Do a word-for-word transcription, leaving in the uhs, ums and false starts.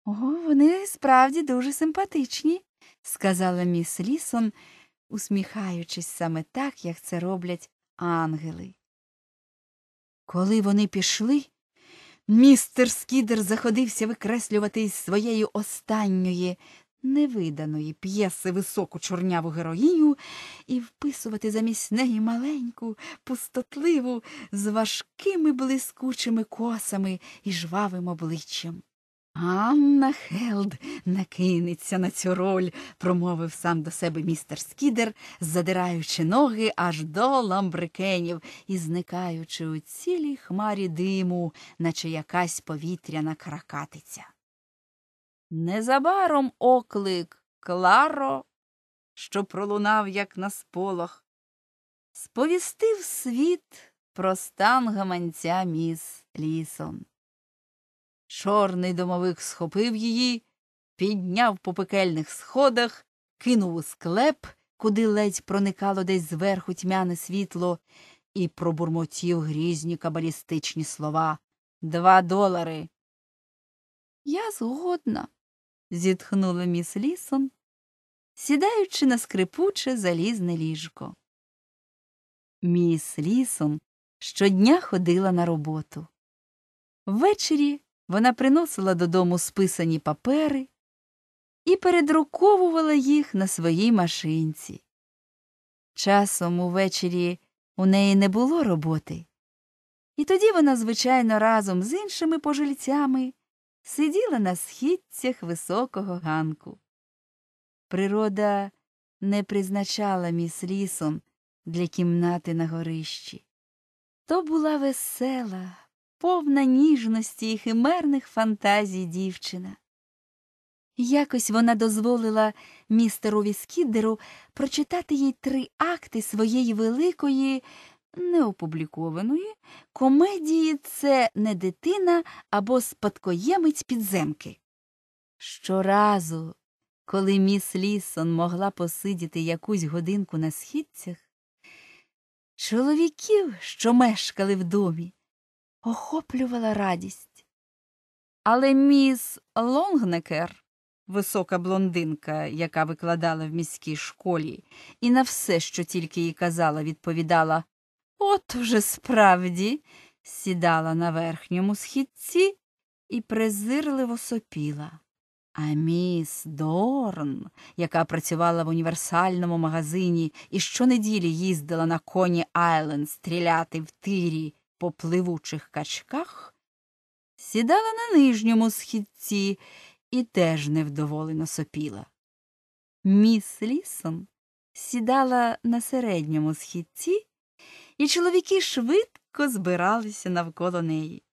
О, вони справді дуже симпатичні, сказала міс Лісон, усміхаючись саме так, як це роблять ангели. Коли вони пішли, містер Скідер заходився викреслювати із своєї останньої невиданої п'єси високу чорняву героїню і вписувати замість неї маленьку, пустотливу, з важкими блискучими косами і жвавим обличчям. «Анна Хелд накинеться на цю роль», – промовив сам до себе містер Скідер, задираючи ноги аж до ламбрикенів і зникаючи у цілій хмарі диму, наче якась повітряна кракатиця. Незабаром оклик «Кларо», що пролунав, як на сполох, сповістив світ про стан гаманця міс Лісон. Чорний домовик схопив її, підняв по пекельних сходах, кинув у склеп, куди ледь проникало десь зверху тьмяне світло, і пробурмотів грізні кабалістичні слова. «Два долари!» «Я згодна», – зітхнула міс Лісон, сідаючи на скрипуче залізне ліжко. Міс Лісон щодня ходила на роботу. Ввечері вона приносила додому списані папери і передруковувала їх на своїй машинці. Часом увечері у неї не було роботи, і тоді вона, звичайно, разом з іншими пожильцями сиділа на східцях високого ганку. Природа не призначала міс Лісон для кімнати на горищі. То була весела, повна ніжності і химерних фантазій дівчина. Якось вона дозволила містерові Скіддеру прочитати їй три акти своєї великої, неопублікованої, комедії «Це не дитина або спадкоємець підземки». Щоразу, коли міс Лісон могла посидіти якусь годинку на східцях, чоловіків, що мешкали в домі, охоплювала радість. Але міс Лонгнекер, висока блондинка, яка викладала в міській школі, і на все, що тільки їй казала, відповідала «От уже справді», сідала на верхньому східці і презирливо сопіла. А міс Дорн, яка працювала в універсальному магазині і щонеділі їздила на Коні Айленд стріляти в тирі по пливучих качках, сідала на нижньому східці і теж невдоволено сопіла. Міс Лісон сідала на середньому східці, і чоловіки швидко збиралися навколо неї.